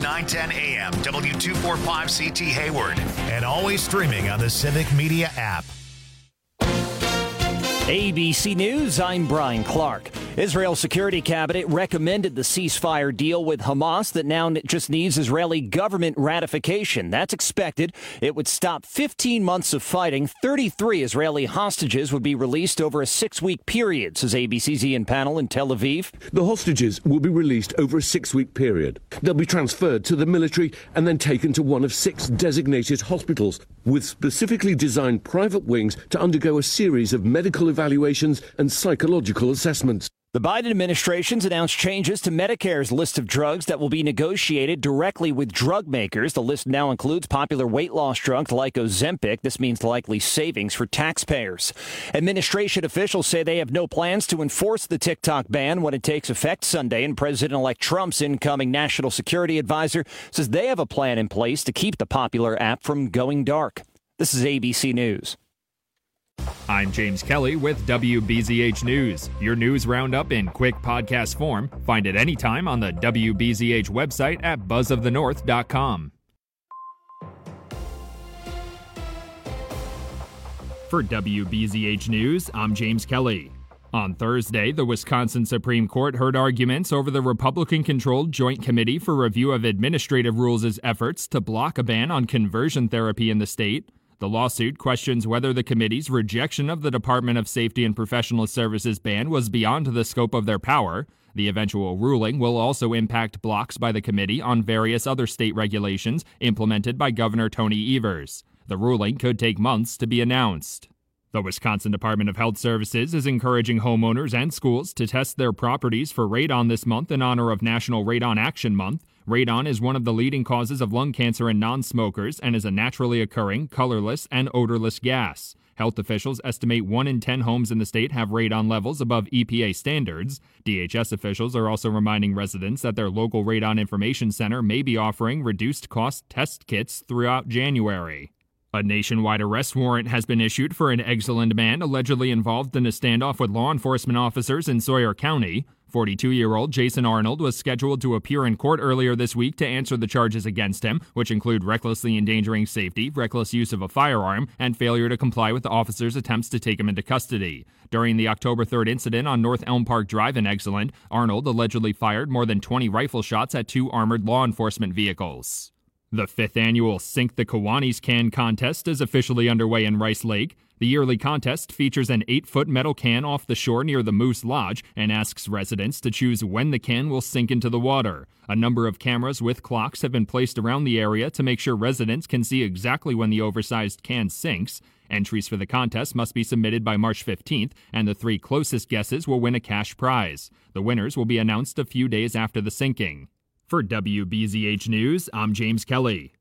910 AM, W245CT Hayward. And always streaming on the Civic Media app. ABC News, I'm Brian Clark. Israel's security cabinet recommended the ceasefire deal with Hamas that now just needs Israeli government ratification. That's expected. It would stop 15 months of fighting. 33 Israeli hostages would be released over a 6-week period, says ABC's Ian Pannell in Tel Aviv. The hostages will be released over a 6-week period. They'll be transferred to the military and then taken to one of 6 designated hospitals with specifically designed private wings to undergo a series of medical evaluations and psychological assessments. The Biden administration's announced changes to Medicare's list of drugs that will be negotiated directly with drug makers. The list now includes popular weight loss drugs like Ozempic. This means likely savings for taxpayers. Administration officials say they have no plans to enforce the TikTok ban when it takes effect Sunday, and President-elect Trump's incoming national security advisor says they have a plan in place to keep the popular app from going dark. This is ABC News. I'm James Kelly with WBZH News, your news roundup in quick podcast form. Find it anytime on the WBZH website at buzzofthenorth.com. For WBZH News, I'm James Kelly. On Thursday, the Wisconsin Supreme Court heard arguments over the Republican-controlled Joint Committee for Review of Administrative Rules' efforts to block a ban on conversion therapy in the state. The lawsuit questions whether the committee's rejection of the Department of Safety and Professional Services ban was beyond the scope of their power. The eventual ruling will also impact blocks by the committee on various other state regulations implemented by Governor Tony Evers. The ruling could take months to be announced. The Wisconsin Department of Health Services is encouraging homeowners and schools to test their properties for radon this month in honor of National Radon Action Month. Radon is one of the leading causes of lung cancer in non-smokers and is a naturally occurring, colorless, and odorless gas. Health officials estimate 1 in 10 homes in the state have radon levels above EPA standards. DHS officials are also reminding residents that their local Radon Information Center may be offering reduced-cost test kits throughout January. A nationwide arrest warrant has been issued for an Exeland man allegedly involved in a standoff with law enforcement officers in Sawyer County. 42-year-old Jason Arnold was scheduled to appear in court earlier this week to answer the charges against him, which include recklessly endangering safety, reckless use of a firearm, and failure to comply with the officers' attempts to take him into custody. During the October 3rd incident on North Elm Park Drive in Exeland, Arnold allegedly fired more than 20 rifle shots at 2 armored law enforcement vehicles. The 5th annual Sink the Kiwanis Can contest is officially underway in Rice Lake. The yearly contest features an 8-foot metal can off the shore near the Moose Lodge and asks residents to choose when the can will sink into the water. A number of cameras with clocks have been placed around the area to make sure residents can see exactly when the oversized can sinks. Entries for the contest must be submitted by March 15th, and the 3 closest guesses will win a cash prize. The winners will be announced a few days after the sinking. For WBZH News, I'm James Kelly.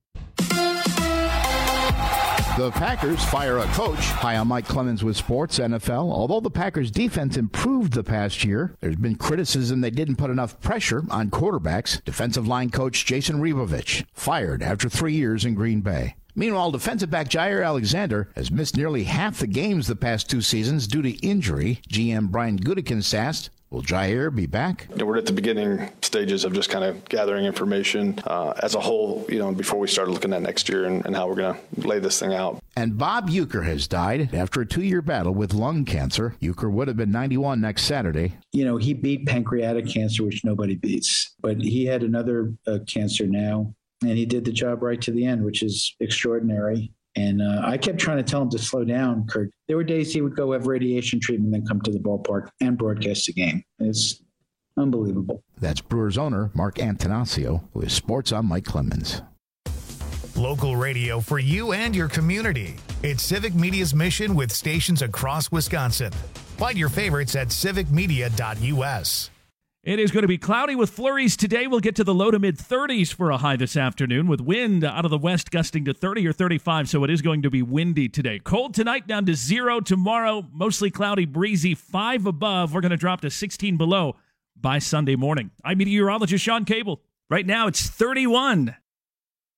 The Packers fire a coach. Hi, I'm Mike Clemens with Sports NFL. Although the Packers' defense improved the past year, there's been criticism they didn't put enough pressure on quarterbacks. Defensive line coach Jason Rebovich fired after 3 years in Green Bay. Meanwhile, defensive back Jair Alexander has missed nearly half the games the past 2 seasons due to injury. GM Brian Gutekunst asked, will Jair be back? We're at the beginning stages of just kind of gathering information as a whole, before we start looking at next year and how we're going to lay this thing out. And Bob Uecker has died after a 2-year battle with lung cancer. Uecker would have been 91 next Saturday. He beat pancreatic cancer, which nobody beats. But he had another cancer now, and he did the job right to the end, which is extraordinary. And I kept trying to tell him to slow down, Kurt. There were days he would go have radiation treatment, then come to the ballpark and broadcast the game. It's unbelievable. That's Brewers owner Mark Antanasio with Sports on Mike Clemens. Local radio for you and your community. It's Civic Media's mission with stations across Wisconsin. Find your favorites at civicmedia.us. It is going to be cloudy with flurries today. We'll get to the low to mid-30s for a high this afternoon with wind out of the west gusting to 30 or 35, so it is going to be windy today. Cold tonight, down to 0 tomorrow. Mostly cloudy, breezy, 5 above. We're going to drop to 16 below by Sunday morning. I'm meteorologist Sean Cable. Right now, it's 31.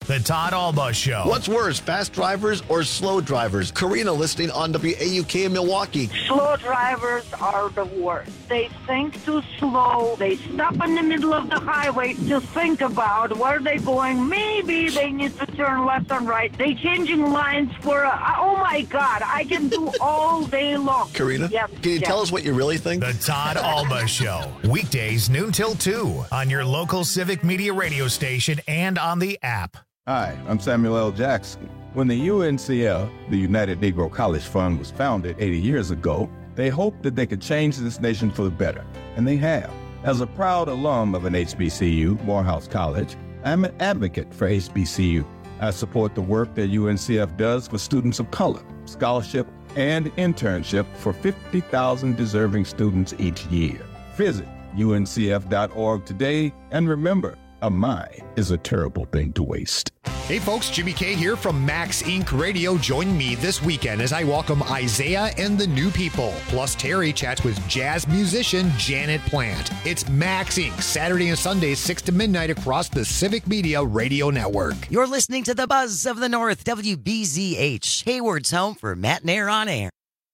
The Todd Alba Show. What's worse, fast drivers or slow drivers? Karina listening on WAUK in Milwaukee. Slow drivers are the worst. They think too slow. They stop in the middle of the highway to think about where they're going. Maybe they need to turn left and right. They changing lines for oh my God, I can do all day long. Karina, can you tell us what you really think? The Todd Alba Show. Weekdays noon till 2 on your local Civic Media radio station and on the app. Hi, I'm Samuel L. Jackson. When the UNCF, the United Negro College Fund, was founded 80 years ago, they hoped that they could change this nation for the better, and they have. As a proud alum of an HBCU, Morehouse College, I'm an advocate for HBCU. I support the work that UNCF does for students of color, scholarship, and internship for 50,000 deserving students each year. Visit uncf.org today, and remember, a mind is a terrible thing to waste. Hey folks, Jimmy K here from Max Inc. Radio. Join me this weekend as I welcome Isaiah and the New People. Plus, Terry chats with jazz musician Janet Plant. It's Max Inc. Saturday and Sunday, 6 to midnight across the Civic Media Radio Network. You're listening to the Buzz of the North, WBZH, Hayward's home for Matt Nair on Air.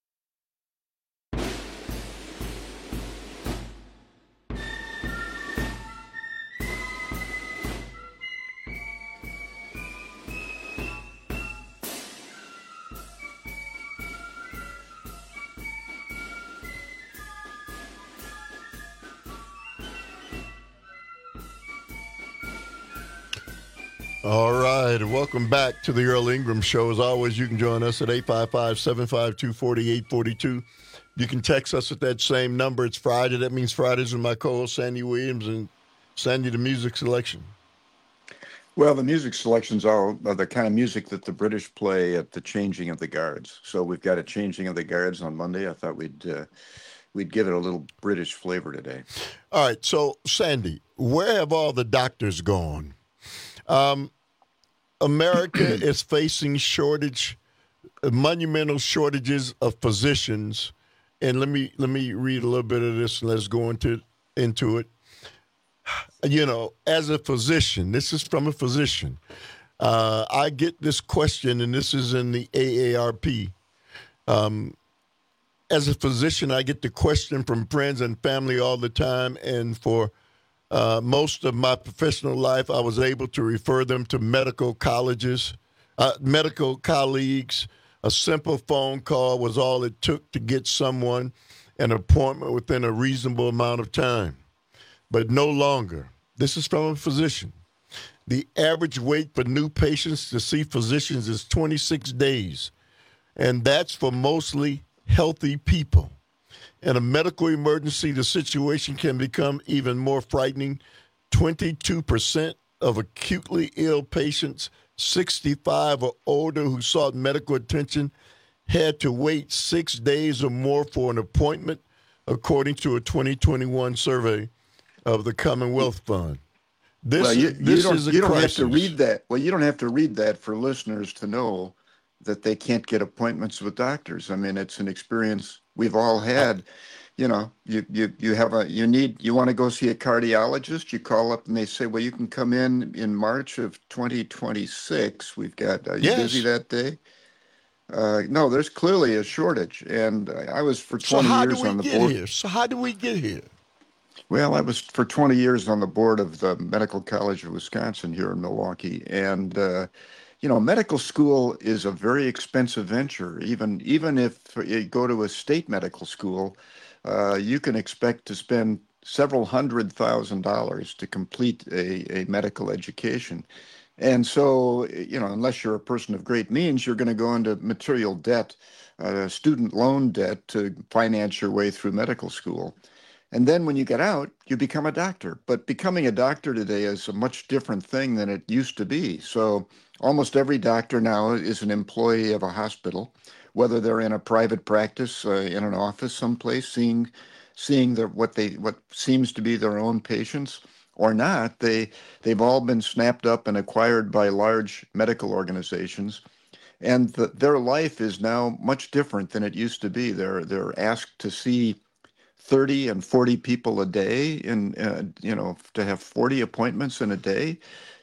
All right, and welcome back to the Earl Ingram Show. As always, you can join us at 855-752-4842. You can text us at that same number. It's Friday. That means Fridays with my co-host, Sandy Williams, and Sandy, the music selection. Well, the music selections are the kind of music that the British play at the changing of the guards. So we've got a changing of the guards on Monday. I thought we'd give it a little British flavor today. All right, so, Sandy, where have all the doctors gone? America is facing monumental shortages of physicians, and let me read a little bit of this and let's go into it. You know, as a physician, this is from a physician. I get this question, and this is in the AARP. As a physician, I get the question from friends and family all the time, and for most of my professional life, I was able to refer them to medical colleges, medical colleagues. A simple phone call was all it took to get someone an appointment within a reasonable amount of time. But no longer. This is from a physician. The average wait for new patients to see physicians is 26 days, and that's for mostly healthy people. In a medical emergency, the situation can become even more frightening. 22% of acutely ill patients 65 or older who sought medical attention had to wait 6 days or more for an appointment, according to a 2021 survey of the Commonwealth Fund. You don't have to read that. Well, you don't have to read that for listeners to know that they can't get appointments with doctors. I mean, it's an experience we've all had. You know, you want to go see a cardiologist, you call up and they say, well, you can come in March of 2026. We've got, are you busy that day? No, there's clearly a shortage. And I was for 20 years on the board. So how do we get here? Well, I was for 20 years on the board of the Medical College of Wisconsin here in Milwaukee. And, medical school is a very expensive venture. Even if you go to a state medical school, you can expect to spend several $100,000 to complete a medical education. And so, unless you're a person of great means, you're going to go into material debt, student loan debt to finance your way through medical school. And then when you get out, you become a doctor. But becoming a doctor today is a much different thing than it used to be. So almost every doctor now is an employee of a hospital, whether they're in a private practice, in an office someplace, seeing what seems to be their own patients or not. They've all been snapped up and acquired by large medical organizations. And their life is now much different than it used to be. They're asked to see 30 and 40 people a day, and to have 40 appointments in a day.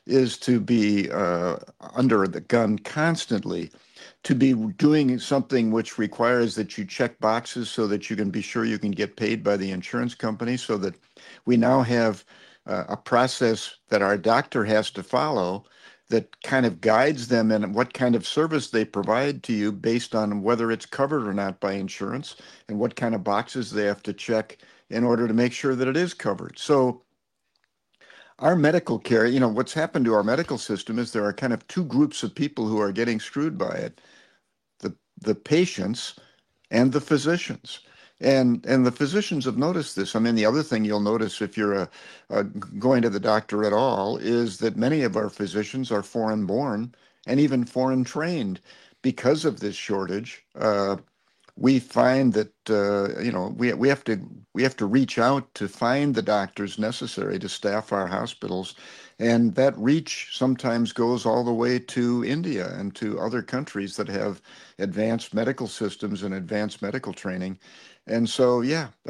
is to be under the gun constantly, to be doing something which requires that you check boxes so that you can be sure you can get paid by the insurance company, so that we now have a process that our doctor has to follow that kind of guides them in what kind of service they provide to you based on whether it's covered or not by insurance, and what kind of boxes they have to check in order to make sure that it is covered. So our medical care, what's happened to our medical system is there are kind of two groups of people who are getting screwed by it: the patients and the physicians. And the physicians have noticed this. I mean, the other thing you'll notice if you're going to the doctor at all is that many of our physicians are foreign-born and even foreign-trained. Because of this shortage, we find that we have to reach out to find the doctors necessary to staff our hospitals, and that reach sometimes goes all the way to India and to other countries that have advanced medical systems and advanced medical training. And so,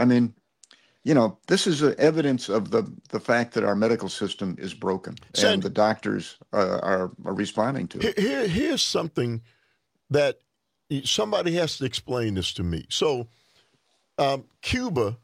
this is evidence of the fact that our medical system is broken, and the doctors are responding to it. Here's something that somebody has to explain this to me. So, Cuba,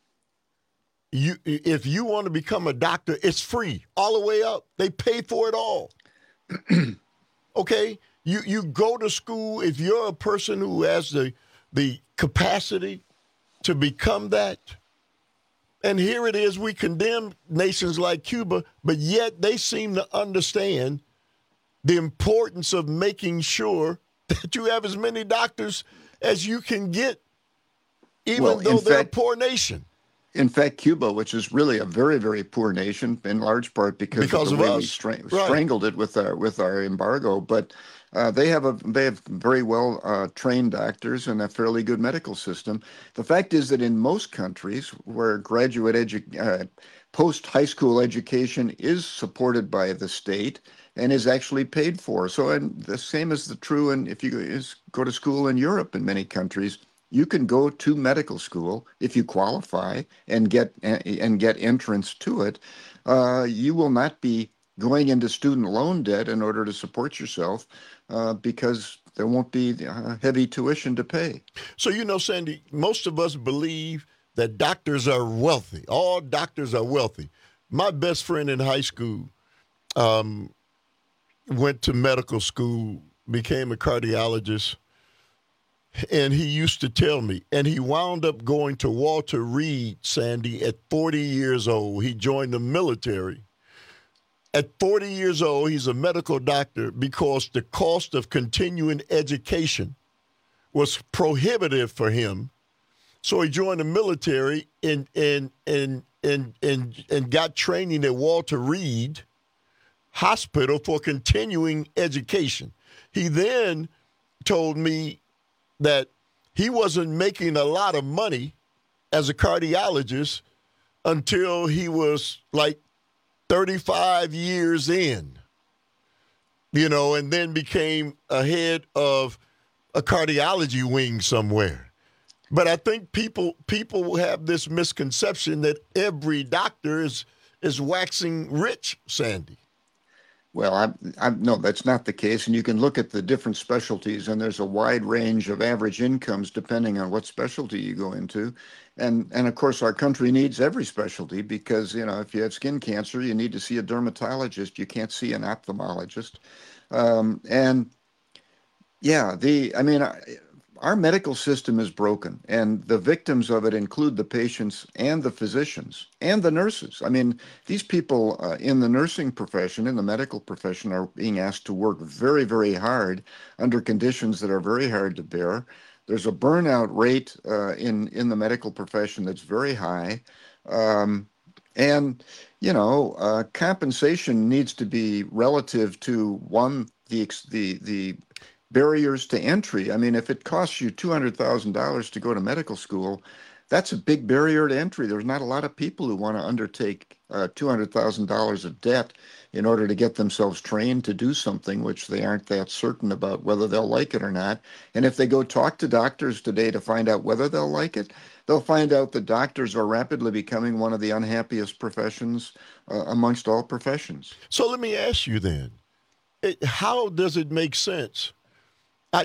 if you want to become a doctor, it's free all the way up. They pay for it all. Okay? You go to school. If you're a person who has the capacity to become that, and here it is, we condemn nations like Cuba, but yet they seem to understand the importance of making sure that you have as many doctors as you can get, even though they're a poor nation. In fact, Cuba, which is really a very, very poor nation, in large part because of the way we strangled it with our embargo, but they have very well trained doctors and a fairly good medical system. The fact is that in most countries where post-high school education is supported by the state and is actually paid for. So, and the same is true, and if you go to school in Europe, in many countries, you can go to medical school if you qualify and get entrance to it. You will not be going into student loan debt in order to support yourself because there won't be heavy tuition to pay. So, Sandy, most of us believe that doctors are wealthy. All doctors are wealthy. My best friend in high school went to medical school, became a cardiologist, and he used to tell me, and he wound up going to Walter Reed, Sandy, at 40 years old. He joined the military. At 40 years old, he's a medical doctor because the cost of continuing education was prohibitive for him. So he joined the military and got training at Walter Reed Hospital for continuing education. He then told me that he wasn't making a lot of money as a cardiologist until he was like 35 years in, and then became a head of a cardiology wing somewhere. But I think people have this misconception that every doctor is waxing rich, Sandy. Well, no, that's not the case. And you can look at the different specialties, and there's a wide range of average incomes depending on what specialty you go into. And of course, our country needs every specialty because, if you have skin cancer, you need to see a dermatologist. You can't see an ophthalmologist. Our medical system is broken, and the victims of it include the patients and the physicians and the nurses. I mean, these people in the nursing profession, in the medical profession, are being asked to work very, very hard under conditions that are very hard to bear. There's a burnout rate in the medical profession that's very high. Compensation needs to be relative to, one, the barriers to entry. I mean, if it costs you $200,000 to go to medical school, that's a big barrier to entry. There's not a lot of people who want to undertake $200,000 of debt in order to get themselves trained to do something which they aren't that certain about whether they'll like it or not. And if they go talk to doctors today to find out whether they'll like it, they'll find out that doctors are rapidly becoming one of the unhappiest professions amongst all professions. So let me ask you then, how does it make sense? I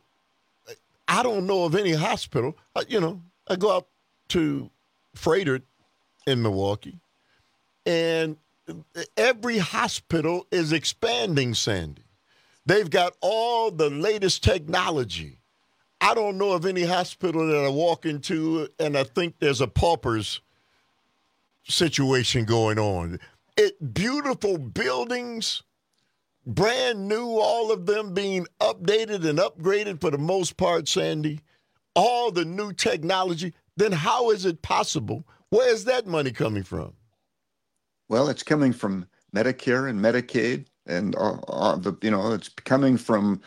don't know of any hospital. I go out to Frederick in Milwaukee, and every hospital is expanding, Sandy. They've got all the latest technology. I don't know of any hospital that I walk into and I think there's a pauper's situation going on. Beautiful buildings, brand new, all of them being updated and upgraded for the most part, Sandy. All the new technology. Then how is it possible? Where is that money coming from? Well, it's coming from Medicare and Medicaid, and it's coming from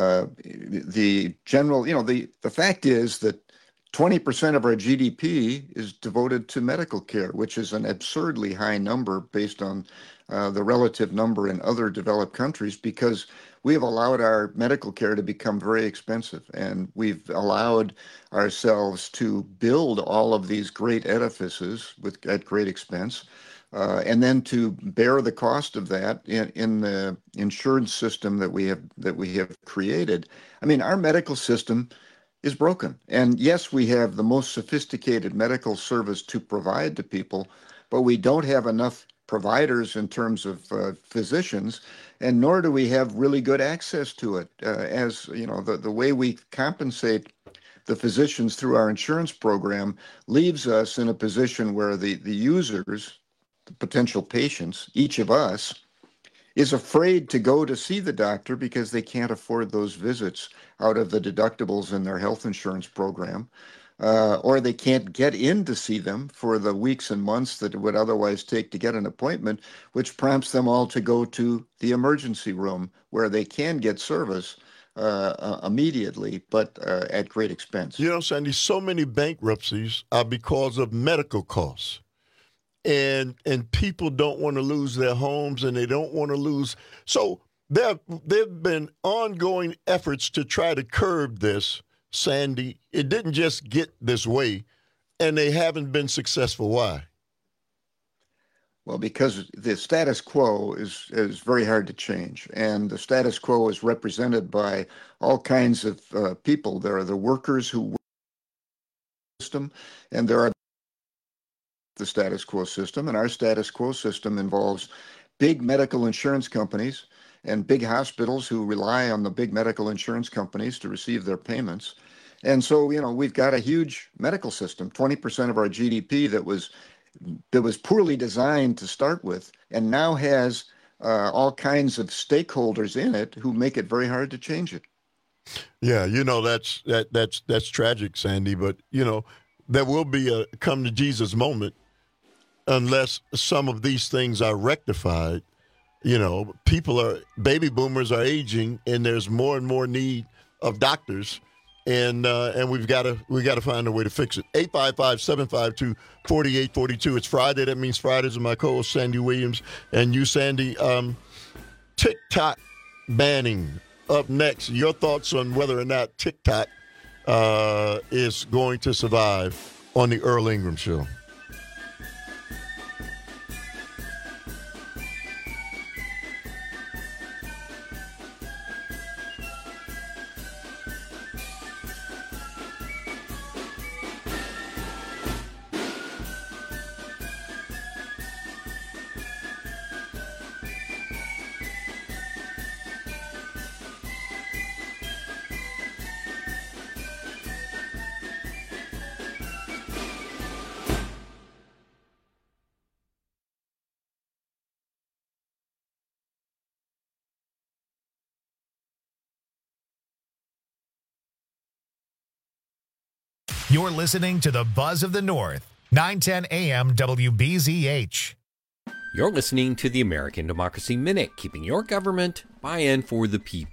the general. The fact is that 20% of our GDP is devoted to medical care, which is an absurdly high number based on the relative number in other developed countries, because we have allowed our medical care to become very expensive, and we've allowed ourselves to build all of these great edifices at great expense, and then to bear the cost of that in the insurance system that we have created. I mean, our medical system is broken, and yes, we have the most sophisticated medical service to provide to people, but we don't have enough providers in terms of physicians, and nor do we have really good access to it. As you know, the way we compensate the physicians through our insurance program leaves us in a position where the users, the potential patients, each of us, is afraid to go to see the doctor because they can't afford those visits out of the deductibles in their health insurance program. Or they can't get in to see them for the weeks and months that it would otherwise take to get an appointment, which prompts them all to go to the emergency room where they can get service immediately, but at great expense. You know, Sandy, so many bankruptcies are because of medical costs. And people don't want to lose their homes, and they don't want to lose. So there have been ongoing efforts to try to curb this, Sandy. It didn't just get this way, and they haven't been successful. Why? Well, because the status quo is very hard to change, and the status quo is represented by all kinds of people. There are the workers who work in the system, and there are the status quo system, and our status quo system involves big medical insurance companies and big hospitals who rely on the big medical insurance companies to receive their payments. And so, we've got a huge medical system, 20% of our GDP that was poorly designed to start with, and now has all kinds of stakeholders in it who make it very hard to change it. Yeah, that's tragic, Sandy, but there will be a come to Jesus moment unless some of these things are rectified. Baby boomers are aging, and there's more and more need of doctors, and we've got to find a way to fix it. 855-752-4842. It's Friday. That means Fridays with my co-host Sandy Williams and you, Sandy. TikTok banning up next. Your thoughts on whether or not TikTok is going to survive on the Earl Ingram Show. You're listening to the Buzz of the North, 910 AM WBZH. You're listening to the American Democracy Minute, keeping your government by and for the people.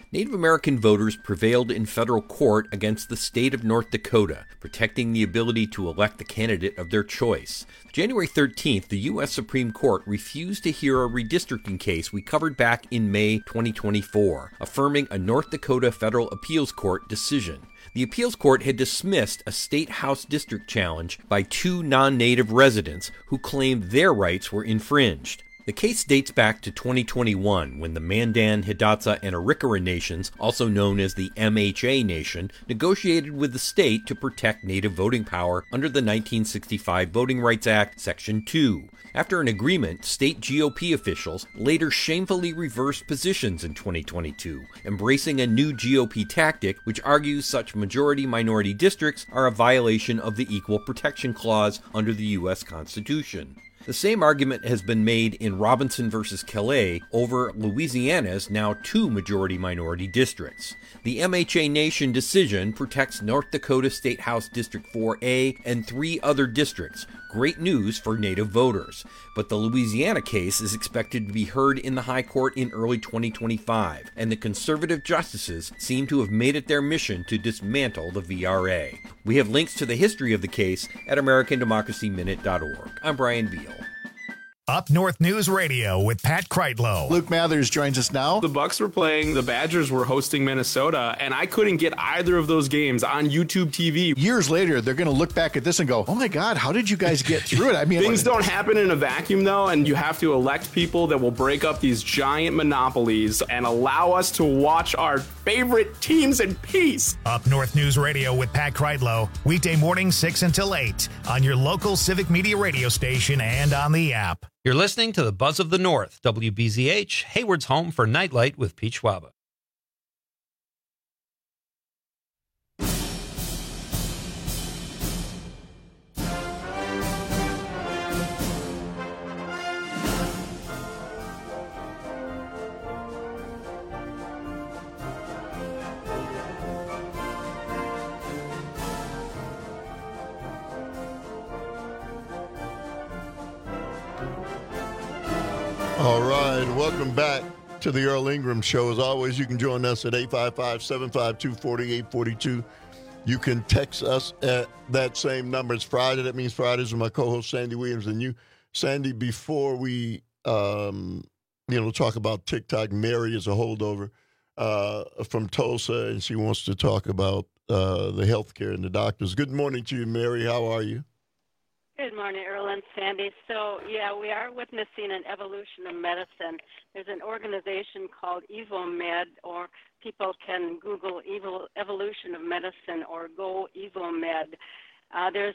Native American voters prevailed in federal court against the state of North Dakota, protecting the ability to elect the candidate of their choice. January 13th, the U.S. Supreme Court refused to hear a redistricting case we covered back in May 2024, affirming a North Dakota Federal Appeals Court decision. The appeals court had dismissed a state house district challenge by 2 non-native residents who claimed their rights were infringed. The case dates back to 2021 when the Mandan, Hidatsa, and Arikara nations, also known as the MHA Nation, negotiated with the state to protect native voting power under the 1965 Voting Rights Act, Section 2. After an agreement, state GOP officials later shamefully reversed positions in 2022, embracing a new GOP tactic which argues such majority-minority districts are a violation of the Equal Protection Clause under the U.S. Constitution. The same argument has been made in Robinson versus Calais over Louisiana's now 2 majority-minority districts. The MHA Nation decision protects North Dakota State House District 4A and 3 other districts. Great news for Native voters. But the Louisiana case is expected to be heard in the High Court in early 2025, and the conservative justices seem to have made it their mission to dismantle the VRA. We have links to the history of the case at AmericanDemocracyMinute.org. I'm Brian Beal. Up North News Radio with Pat Kreitlow. Luke Mathers joins us now. The Bucks were playing, the Badgers were hosting Minnesota, and I couldn't get either of those games on YouTube TV. Years later, they're going to look back at this and go, oh my God, how did you guys get through it? I mean, things don't happen in a vacuum, though, and you have to elect people that will break up these giant monopolies and allow us to watch our favorite teams in peace. Up North News Radio with Pat Kreitlow, weekday morning 6 until 8 on your local Civic Media radio station and on the app. You're listening to the Buzz of the North, WBZH, Hayward's home for Nightlight with Pete Schwaba. All right, welcome back to the Earl Ingram Show. As always, you can join us at 855-752-4842. You can text us at that same number. It's Friday. That means Fridays with my co-host Sandy Williams and you. Sandy, before we talk about TikTok, Mary is a holdover from Tulsa, and she wants to talk about the health care and the doctors. Good morning to you, Mary. How are you? Good morning, Earl and Sandy. So, we are witnessing an evolution of medicine. There's an organization called EvoMed, or people can Google evolution of medicine or go EvoMed. There's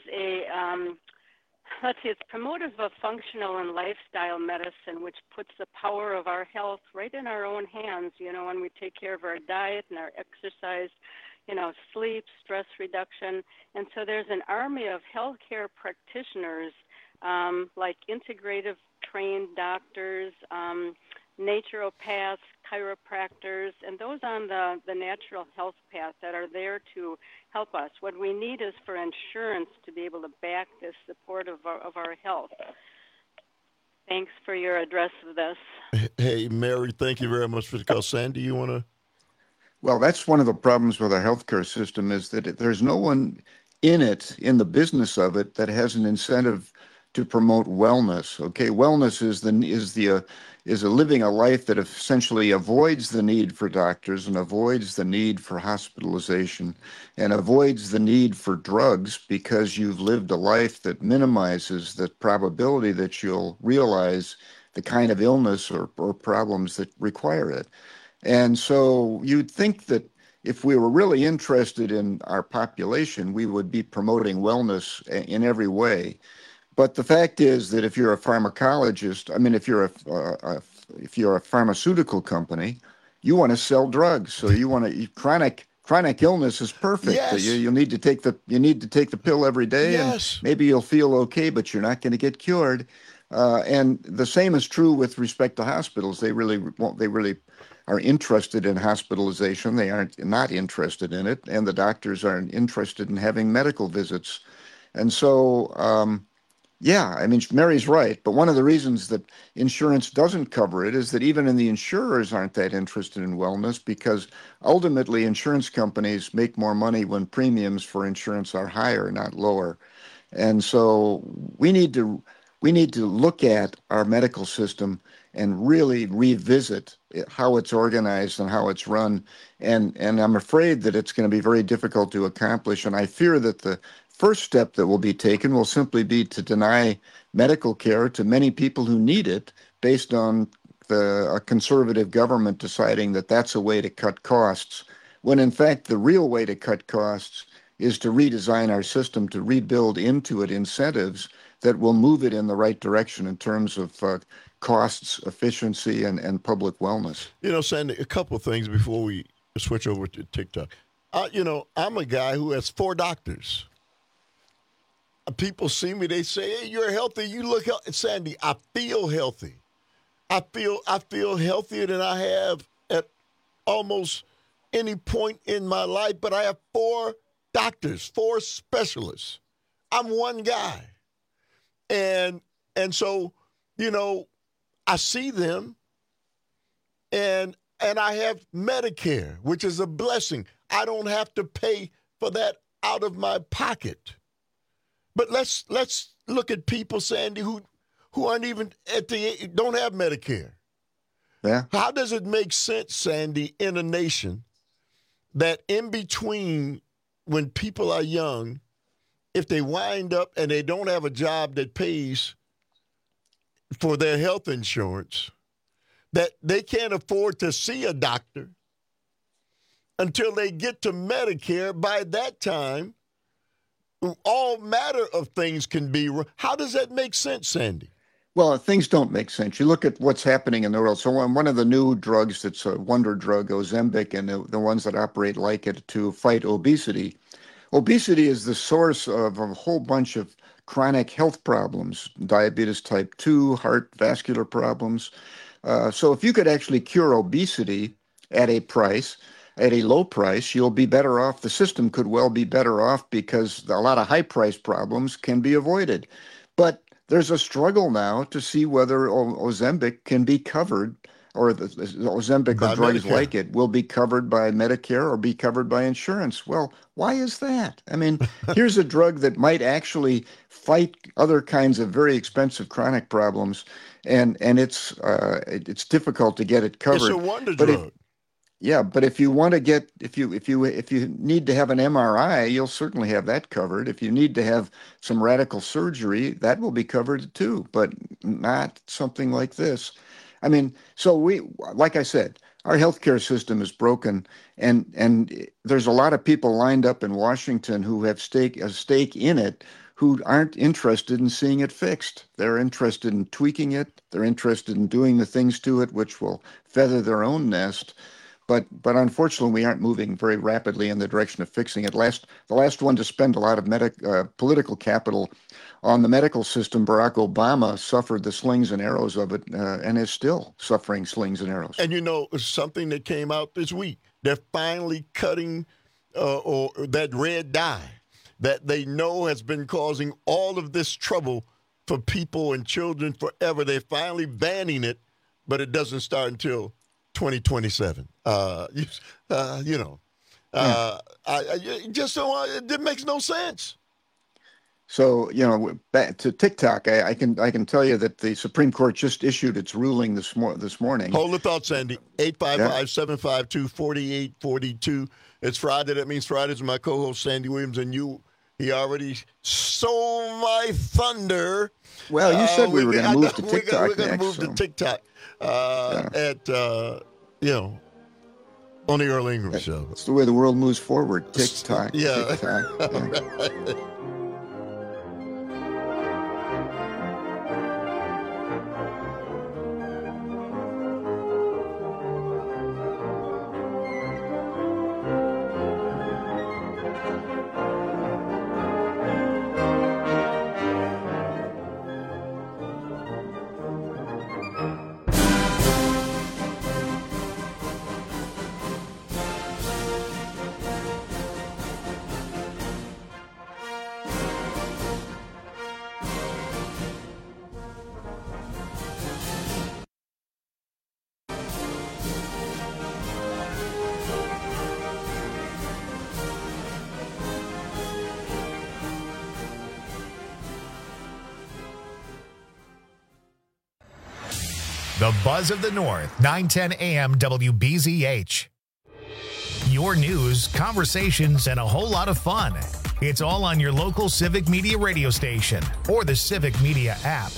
it's promotive of functional and lifestyle medicine, which puts the power of our health right in our own hands, when we take care of our diet and our exercise, sleep, stress reduction. And so there's an army of healthcare practitioners, like integrative trained doctors, naturopaths, chiropractors, and those on the natural health path that are there to help us. What we need is for insurance to be able to back this support of our health. Thanks for your address of this. Hey, Mary, thank you very much for the call. Sandy, you want to? Well, that's one of the problems with our healthcare system is that there's no one in the business of it, that has an incentive to promote wellness. Okay, wellness is living a life that essentially avoids the need for doctors and avoids the need for hospitalization and avoids the need for drugs, because you've lived a life that minimizes the probability that you'll realize the kind of illness or problems that require it. And so you'd think that if we were really interested in our population, we would be promoting wellness in every way. But the fact is that if you're a pharmacologist, if you're a pharmaceutical company, you want to sell drugs. So you want to chronic illness is perfect. Yes. You need to take the pill every day, yes. And maybe you'll feel okay, but you're not going to get cured. And the same is true with respect to hospitals. They really are interested in hospitalization. They aren't not interested in it, and the doctors aren't interested in having medical visits. And so Yeah, I mean, Mary's right. But one of the reasons that insurance doesn't cover it is that even the insurers aren't that interested in wellness, because ultimately insurance companies make more money when premiums for insurance are higher, not lower. And so we need to look at our medical system and really revisit how it's organized and how it's run. And I'm afraid that it's going to be very difficult to accomplish. And I fear that the first step that will be taken will simply be to deny medical care to many people who need it based on a conservative government deciding that that's a way to cut costs, when in fact the real way to cut costs is to redesign our system, to rebuild into it incentives that will move it in the right direction in terms of costs, efficiency, and public wellness. You know, Sandy, a couple of things before we switch over to TikTok. I'm a guy who has 4 doctors. People see me, they say, "Hey, you're healthy. You look healthy." Sandy, I feel healthy. I feel healthier than I have at almost any point in my life, but I have 4 doctors, 4 specialists. I'm one guy. And so, I see them and I have Medicare, which is a blessing. I don't have to pay for that out of my pocket. But let's look at people, Sandy, who aren't even don't have Medicare. Yeah. How does it make sense, Sandy, in a nation that in between when people are young, if they wind up and they don't have a job that pays for their health insurance, that they can't afford to see a doctor until they get to Medicare? By that time, all matter of things can be. How does that make sense, Sandy? Well, things don't make sense. You look at what's happening in the world. So one of the new drugs that's a wonder drug, Ozempic, and the ones that operate like it to fight obesity. Obesity is the source of a whole bunch of chronic health problems, diabetes type 2, heart vascular problems. So if you could actually cure obesity at a low price, you'll be better off. The system could well be better off because a lot of high price problems can be avoided. But there's a struggle now to see whether Ozempic can be covered, or the Ozempic or drugs Medicare. like it will be covered by Medicare or be covered by insurance. Well, why is that? I mean, here's a drug that might actually fight other kinds of very expensive chronic problems, and it's difficult to get it covered. It's a wonder drug. But if you want to get, if you need to have an MRI, you'll certainly have that covered. If you need to have some radical surgery, that will be covered too, but not something like this. I mean, so like I said, our healthcare system is broken, and there's a lot of people lined up in Washington who have a stake in it, who aren't interested in seeing it fixed. They're interested in tweaking it. They're interested in doing the things to it which will feather their own nest. But unfortunately, we aren't moving very rapidly in the direction of fixing it. The last one to spend a lot of political capital on the medical system, Barack Obama, suffered the slings and arrows of it and is still suffering slings and arrows. And something that came out this week, they're finally cutting or that red dye that they know has been causing all of this trouble for people and children forever. They're finally banning it, but it doesn't start until 2027. It makes no sense. So, back to TikTok, I can tell you that the Supreme Court just issued its ruling this morning. Hold the thought, Sandy. 855-752-4842. It's Friday. That means Fridays with my co-host, Sandy Williams, and you. He already stole my thunder. Well, you said we were going to move to TikTok We're going to move to TikTok on the Earl Ingram Show. It's the way the world moves forward. TikTok. Yeah. TikTok. Yeah. The Buzz of the North, 910 AM WBZH. Your news, conversations, and a whole lot of fun. It's all on your local Civic Media radio station or the Civic Media app.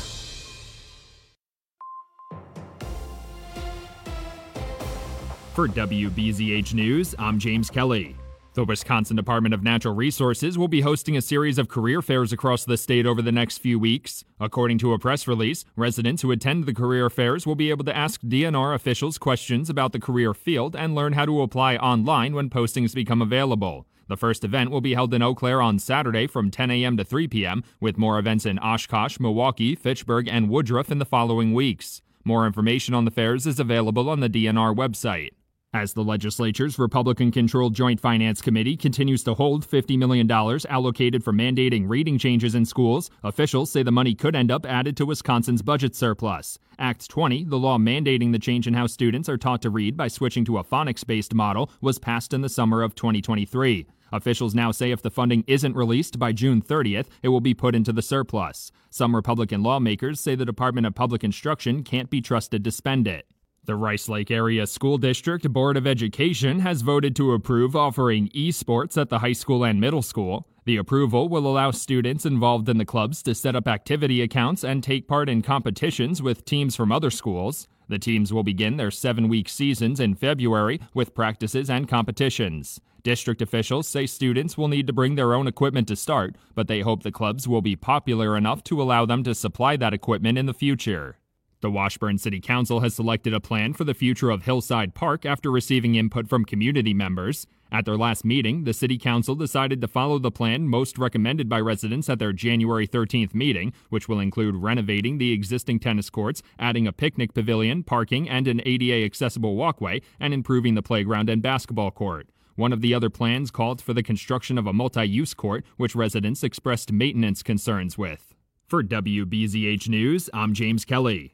For WBZH News, I'm James Kelly. The Wisconsin Department of Natural Resources will be hosting a series of career fairs across the state over the next few weeks. According to a press release, residents who attend the career fairs will be able to ask DNR officials questions about the career field and learn how to apply online when postings become available. The first event will be held in Eau Claire on Saturday from 10 a.m. to 3 p.m., with more events in Oshkosh, Milwaukee, Fitchburg, and Woodruff in the following weeks. More information on the fairs is available on the DNR website. As the legislature's Republican-controlled Joint Finance Committee continues to hold $50 million allocated for mandating reading changes in schools, officials say the money could end up added to Wisconsin's budget surplus. Act 20, the law mandating the change in how students are taught to read by switching to a phonics-based model, was passed in the summer of 2023. Officials now say if the funding isn't released by June 30th, it will be put into the surplus. Some Republican lawmakers say the Department of Public Instruction can't be trusted to spend it. The Rice Lake Area School District Board of Education has voted to approve offering esports at the high school and middle school. The approval will allow students involved in the clubs to set up activity accounts and take part in competitions with teams from other schools. The teams will begin their 7-week seasons in February with practices and competitions. District officials say students will need to bring their own equipment to start, but they hope the clubs will be popular enough to allow them to supply that equipment in the future. The Washburn City Council has selected a plan for the future of Hillside Park after receiving input from community members. At their last meeting, the City Council decided to follow the plan most recommended by residents at their January 13th meeting, which will include renovating the existing tennis courts, adding a picnic pavilion, parking, and an ADA-accessible walkway, and improving the playground and basketball court. One of the other plans called for the construction of a multi-use court, which residents expressed maintenance concerns with. For WBZH News, I'm James Kelly.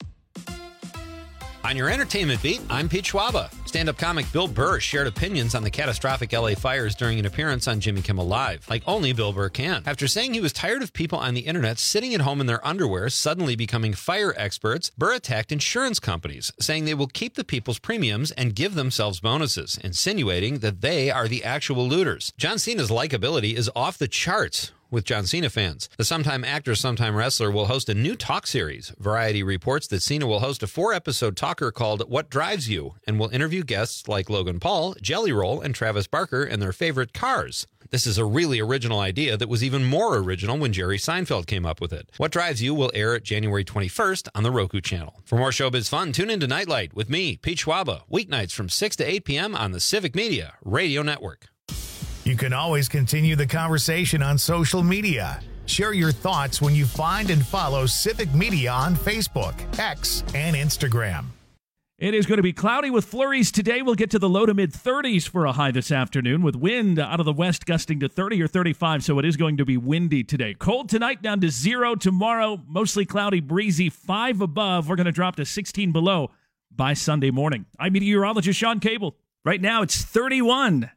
On your entertainment beat, I'm Pete Schwaba. Stand-up comic Bill Burr shared opinions on the catastrophic LA fires during an appearance on Jimmy Kimmel Live, like only Bill Burr can. After saying he was tired of people on the internet sitting at home in their underwear suddenly becoming fire experts, Burr attacked insurance companies, saying they will keep the people's premiums and give themselves bonuses, insinuating that they are the actual looters. John Cena's likability is off the charts with John Cena fans. The sometime actor, sometime wrestler will host a new talk series. Variety reports that Cena will host a 4-episode talker called What Drives You and will interview guests like Logan Paul, Jelly Roll, and Travis Barker and their favorite cars. This is a really original idea that was even more original when Jerry Seinfeld came up with it. What Drives You will air at January 21st on the Roku channel. For more showbiz fun, tune into Nightlight with me, Pete Schwaba, weeknights from 6 to 8 p.m. on the Civic Media Radio Network. You can always continue the conversation on social media. Share your thoughts when you find and follow Civic Media on Facebook, X, and Instagram. It is going to be cloudy with flurries today. We'll get to the low to mid-30s for a high this afternoon with wind out of the west gusting to 30 or 35, so it is going to be windy today. Cold tonight, down to 0 tomorrow. Mostly cloudy, breezy, 5 above. We're going to drop to 16 below by Sunday morning. I'm meteorologist Sean Cable. Right now, it's 31.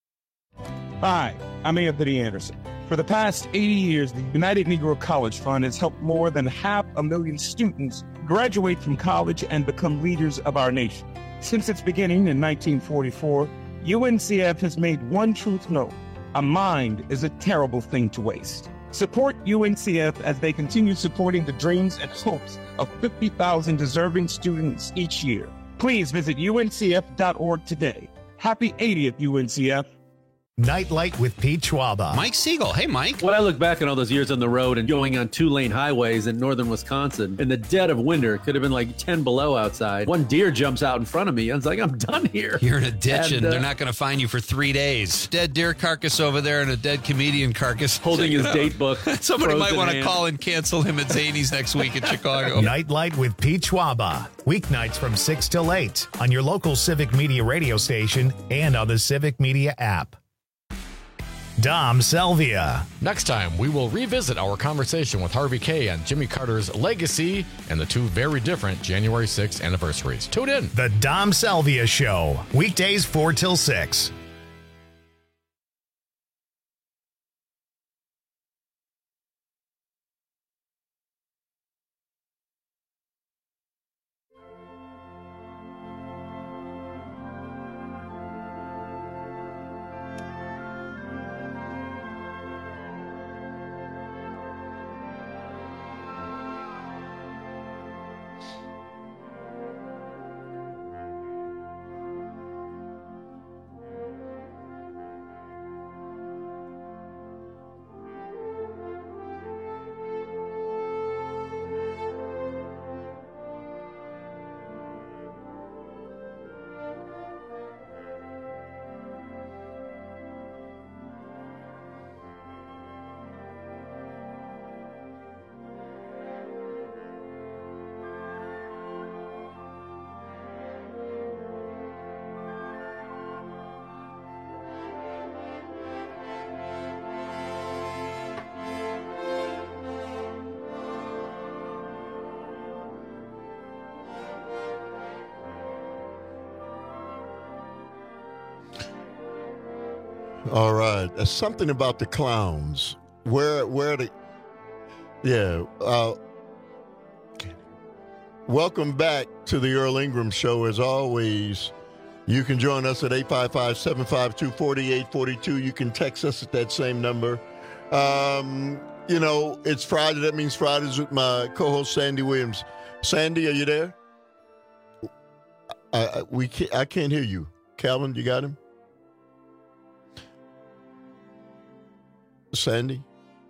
Hi, I'm Anthony Anderson. For the past 80 years, the United Negro College Fund has helped more than 500,000 students graduate from college and become leaders of our nation. Since its beginning in 1944, UNCF has made one truth known: a mind is a terrible thing to waste. Support UNCF as they continue supporting the dreams and hopes of 50,000 deserving students each year. Please visit uncf.org today. Happy 80th, UNCF. Nightlight with Pete Schwaba. Mike Siegel. Hey, Mike. When I look back on all those years on the road and going on 2-lane highways in northern Wisconsin, in the dead of winter, it could have been like 10 below outside. One deer jumps out in front of me. I was like, I'm done here. You're in a ditch and they're not going to find you for 3 days. Dead deer carcass over there and a dead comedian carcass. Holding his date book. Somebody might want to call and cancel him at Zany's next week in Chicago. Nightlight with Pete Schwaba. Weeknights from 6 till 8 on your local Civic Media radio station and on the Civic Media app. Dom Salvia. Next time, we will revisit our conversation with Harvey Kaye on Jimmy Carter's legacy and the 2 very different January 6th anniversaries. Tune in. The Dom Salvia Show. Weekdays 4 till 6. All right. Something about the clowns. Where the... Yeah. Welcome back to the Earl Ingram Show. As always, you can join us at 855-752-4842. You can text us at that same number. It's Friday. That means Fridays with my co-host, Sandy Williams. Sandy, are you there? I can't hear you. Calvin, you got him? Sandy?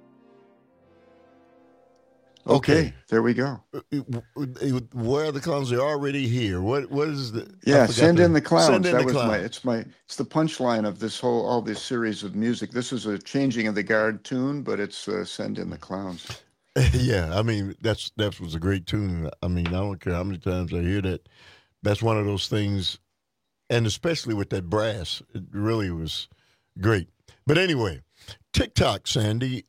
Okay, there we go. Where are the clowns? They're already here. What is the? Yeah, send in the clowns. Send in that the was clowns. It's the punchline of all this series of music. This is a changing of the guard tune, but it's send in the clowns. Yeah, I mean that was a great tune. I mean, I don't care how many times I hear that. That's one of those things, and especially with that brass, it really was great. But anyway, TikTok, Sandy.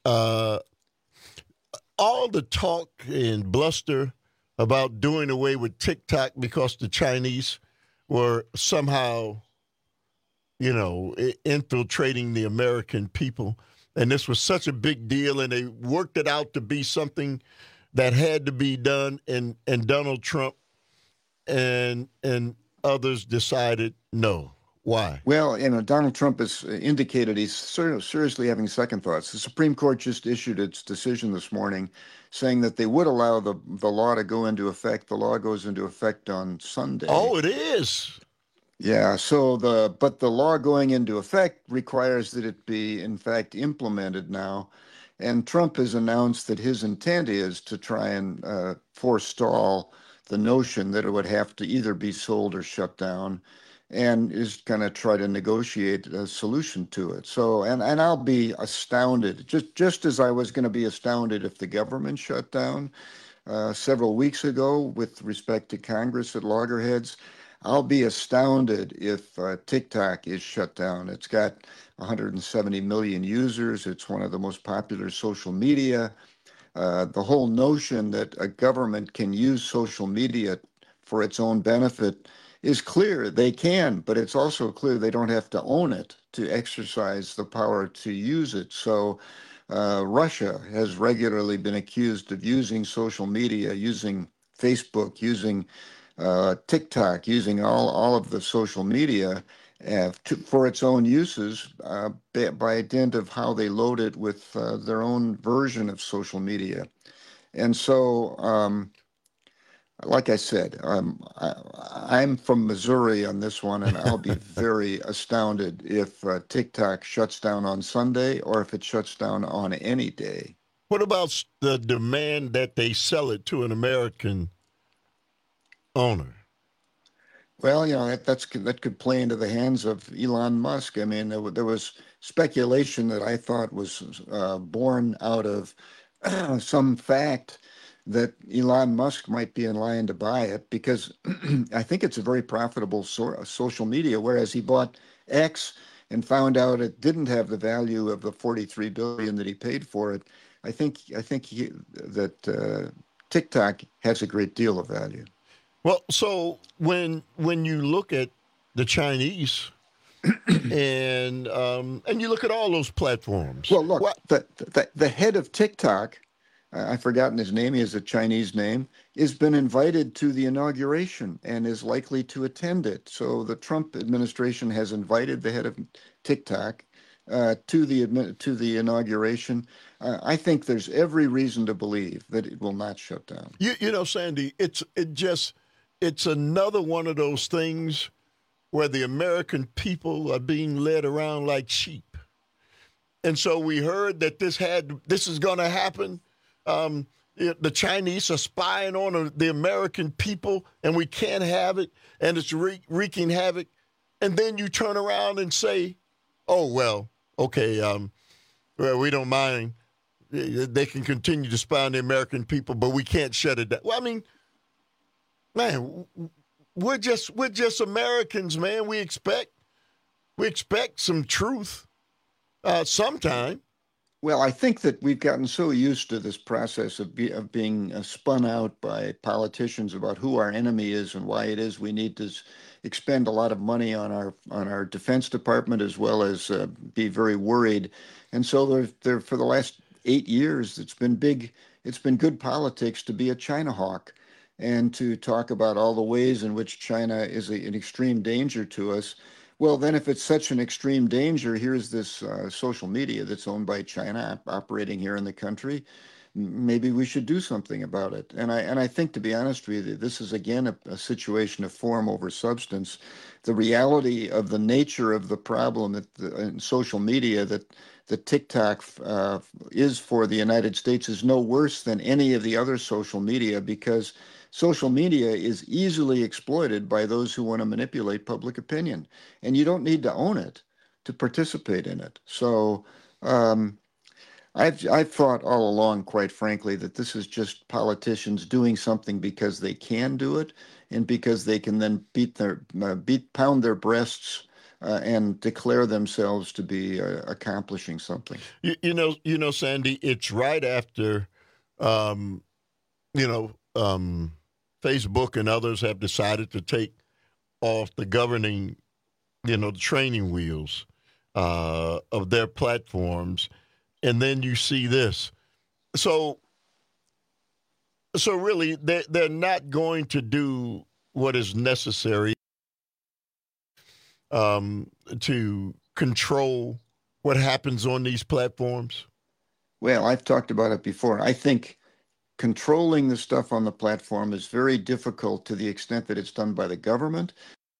All the talk and bluster about doing away with TikTok because the Chinese were somehow, infiltrating the American people. And this was such a big deal, and they worked it out to be something that had to be done. And Donald Trump and others decided no. Why? Well, Donald Trump has indicated he's seriously having second thoughts. The Supreme Court just issued its decision this morning saying that they would allow the law to go into effect. The law goes into effect on Sunday. Oh, it is. Yeah, but the law going into effect requires that it be, in fact, implemented now. And Trump has announced that his intent is to try and forestall the notion that it would have to either be sold or shut down, and is going to try to negotiate a solution to it. So, and I'll be astounded, just as I was going to be astounded if the government shut down several weeks ago with respect to Congress at loggerheads. I'll be astounded if TikTok is shut down. It's got 170 million users. It's one of the most popular social media. The whole notion that a government can use social media for its own benefit is clear. They can, but it's also clear they don't have to own it to exercise the power to use it. So Russia has regularly been accused of using social media, using Facebook, using TikTok, using all of the social media for its own uses by dint of how they load it with their own version of social media. And so, like I said, I'm from Missouri on this one, and I'll be very astounded if TikTok shuts down on Sunday or if it shuts down on any day. What about the demand that they sell it to an American owner? Well, that could play into the hands of Elon Musk. I mean, there was speculation that I thought was born out of some fact that Elon Musk might be in line to buy it, because I think it's a very profitable social media, whereas he bought X and found out it didn't have the value of the $43 billion that he paid for it. I think that TikTok has a great deal of value. Well, so when you look at the Chinese and you look at all those platforms. Well, look, the head of TikTok, I've forgotten his name, he has a Chinese name, has been invited to the inauguration and is likely to attend it. So the Trump administration has invited the head of TikTok to the inauguration. I think there's every reason to believe that it will not shut down. You know, Sandy, it's another one of those things where the American people are being led around like sheep. And so we heard that this is going to happen. The Chinese are spying on the American people, and we can't have it, and it's wreaking havoc. And then you turn around and say, oh, well, okay, well, we don't mind. They can continue to spy on the American people, but we can't shut it down. Well, I mean, man, we're just Americans, man. We expect some truth sometime. Well, I think that we've gotten so used to this process of being spun out by politicians about who our enemy is and why it is we need to expend a lot of money on our Defense Department, as well as be very worried. And so there for the last 8 years, it's been good politics to be a China hawk and to talk about all the ways in which China is an extreme danger to us. Well, then if it's such an extreme danger, here's this social media that's owned by China operating here in the country. Maybe we should do something about it. And I think, to be honest with you, this is, again, a situation of form over substance. The reality of the nature of the problem in social media that TikTok is for the United States is no worse than any of the other social media, because social media is easily exploited by those who want to manipulate public opinion, and you don't need to own it to participate in it. So I've thought all along, quite frankly, that this is just politicians doing something because they can do it, and because they can then pound their breasts and declare themselves to be accomplishing something. You know, Sandy, it's right after, Facebook and others have decided to take off the governing, the training wheels of their platforms. And then you see this. So really, they're not going to do what is necessary to control what happens on these platforms? Well, I've talked about it before. I think controlling the stuff on the platform is very difficult to the extent that it's done by the government.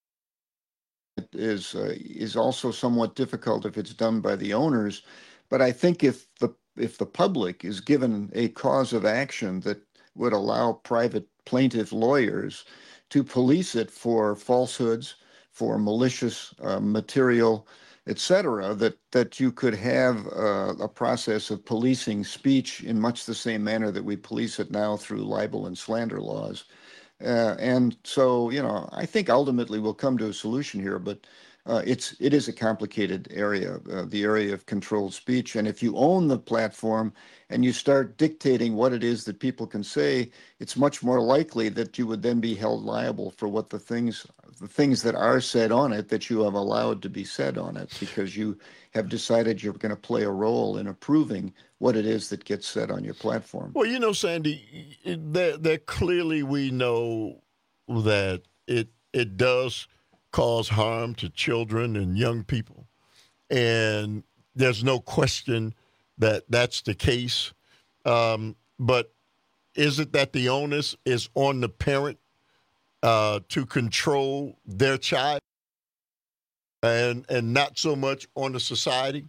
It is also somewhat difficult if it's done by the owners. But I think if the public is given a cause of action that would allow private plaintiff lawyers to police it for falsehoods, for malicious material, etc., that you could have a process of policing speech in much the same manner that we police it now through libel and slander laws. And so, I think ultimately we'll come to a solution here, but it is a complicated area, the area of controlled speech. And if you own the platform and you start dictating what it is that people can say, it's much more likely that you would then be held liable for what the things that are said on it that you have allowed to be said on it, because you have decided you're going to play a role in approving what it is that gets said on your platform. Well, Sandy, there clearly we know that it does cause harm to children and young people. And there's no question that that's the case. But is it that the onus is on the parent to control their child and not so much on the society?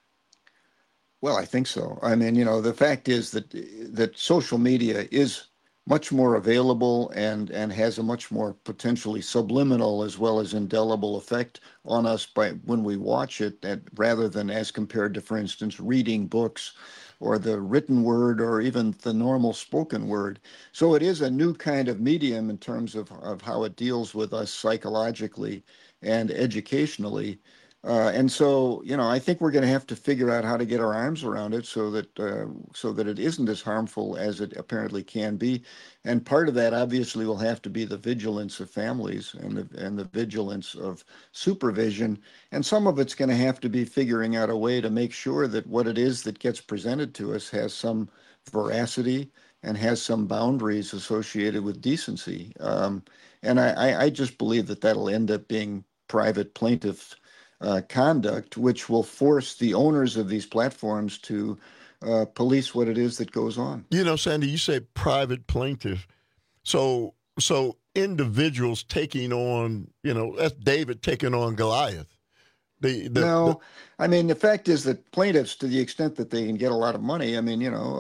Well, I think so. I mean, the fact is that social media is much more available and has a much more potentially subliminal as well as indelible effect on us when we watch it, rather than as compared to, for instance, reading books or the written word or even the normal spoken word. So it is a new kind of medium in terms of how it deals with us psychologically and educationally. And so, I think we're going to have to figure out how to get our arms around it so that it isn't as harmful as it apparently can be. And part of that obviously will have to be the vigilance of families and the vigilance of supervision. And some of it's going to have to be figuring out a way to make sure that what it is that gets presented to us has some veracity and has some boundaries associated with decency. And I just believe that that'll end up being private plaintiff conduct, which will force the owners of these platforms to police what it is that goes on. Sandy, you say private plaintiff. So individuals taking on, that's David taking on Goliath. No, I mean, the fact is that plaintiffs, to the extent that they can get a lot of money, I mean,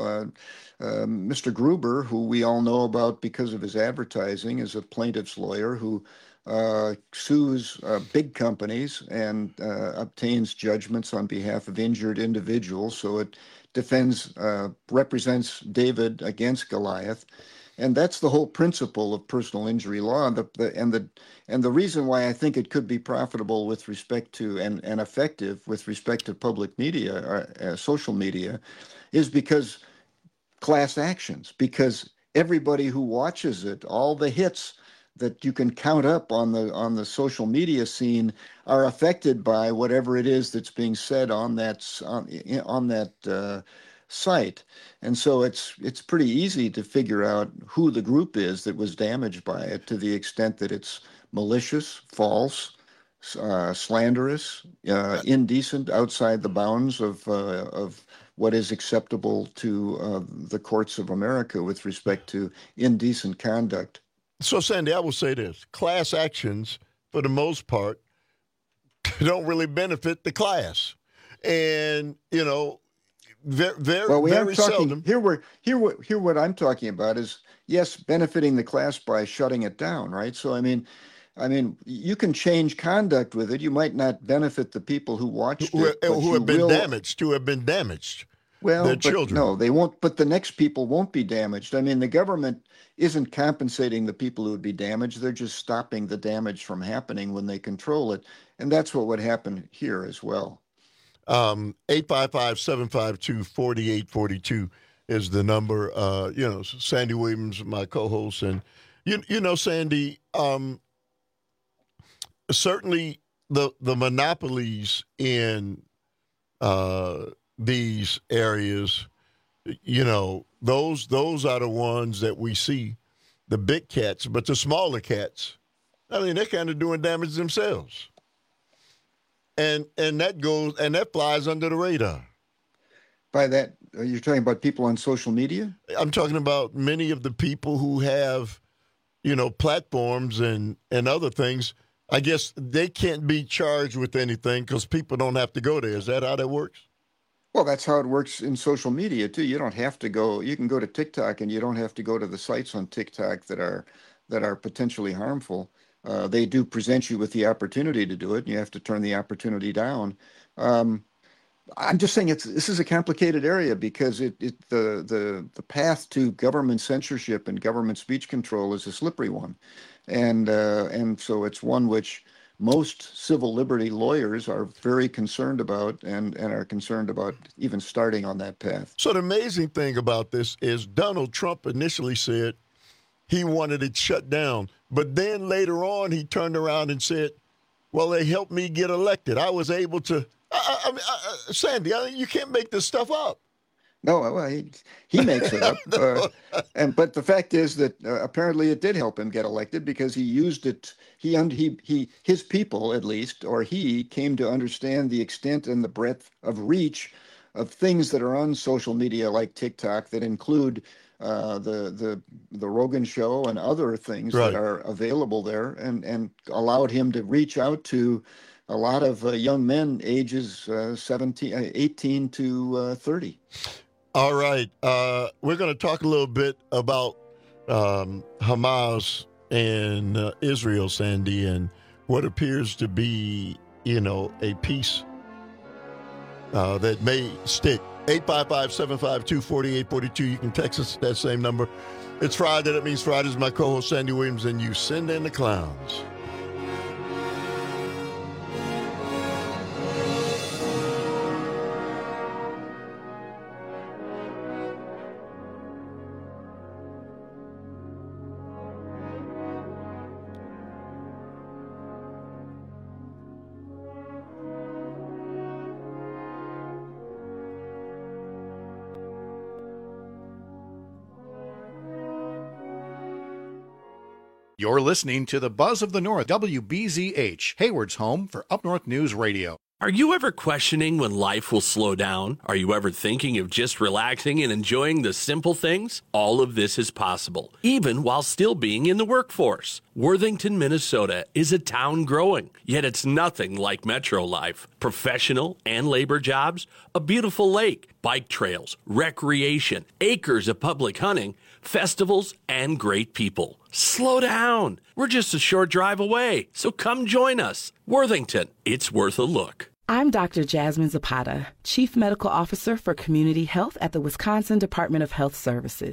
Mr. Gruber, who we all know about because of his advertising, is a plaintiff's lawyer who sues big companies and obtains judgments on behalf of injured individuals. So it represents David against Goliath. that's the whole principle of personal injury law. And the reason why I think it could be profitable with respect to and effective with respect to public media or social media is because class actions, because everybody who watches it, all the hits that you can count up on the social media scene are affected by whatever it is that's being said on that site. And so it's pretty easy to figure out who the group is that was damaged by it, to the extent that it's malicious, false, slanderous, indecent, outside the bounds of what is acceptable to the courts of America with respect to indecent conduct. So, Sandy, I will say this. Class actions, for the most part, don't really benefit the class. And, very seldom. Here what I'm talking about is, yes, benefiting the class by shutting it down, right? So, I mean, you can change conduct with it. You might not benefit the people who watched it. Who have been damaged. Well, their children. No, they won't. But the next people won't be damaged. I mean, the government isn't compensating the people who would be damaged. They're just stopping the damage from happening when they control it. And that's what would happen here as well. 855-752-4842 is the number. Sandy Williams, my co-host. And, Sandy, certainly the monopolies in these areas, those are the ones that we see, the big cats. But the smaller cats, they're kind of doing damage themselves. And that flies under the radar. By that, you're talking about people on social media? I'm talking about many of the people who have, platforms and other things. I guess they can't be charged with anything because people don't have to go there. Is that how that works? Well, that's how it works in social media, too. You don't have to go. You can go to TikTok, and you don't have to go to the sites on TikTok that are potentially harmful. They do present you with the opportunity to do it, and you have to turn the opportunity down. I'm just saying this is a complicated area because the path to government censorship and government speech control is a slippery one, and so it's one which most civil liberty lawyers are very concerned about and are concerned about even starting on that path. So the amazing thing about this is Donald Trump initially said he wanted it shut down, but then later on he turned around and said, well, they helped me get elected. I was able to. Sandy, you can't make this stuff up. No, well, he makes it up. But the fact is that apparently it did help him get elected because he used it. His people, at least, or he came to understand the extent and the breadth of reach of things that are on social media like TikTok that include the Rogan Show and other things that are available there, and allowed him to reach out to a lot of young men ages 18 to 30. All right. We're going to talk a little bit about Hamas and Israel, Sandy, and what appears to be, a peace that may stick. 855-752-4842. You can text us at that same number. It's Friday. That means Friday's my co-host, Sandy Williams, and you send in the clowns. You're listening to the Buzz of the North, WBZH, Hayward's home for Up North News Radio. Are you ever questioning when life will slow down? Are you ever thinking of just relaxing and enjoying the simple things? All of this is possible, even while still being in the workforce. Worthington, Minnesota is a town growing, yet it's nothing like metro life. Professional and labor jobs, a beautiful lake, bike trails, recreation, acres of public hunting, festivals, and great people. Slow down. We're just a short drive away, so come join us. Worthington, it's worth a look. I'm Dr. Jasmine Zapata, Chief Medical Officer for Community Health at the Wisconsin Department of Health Services.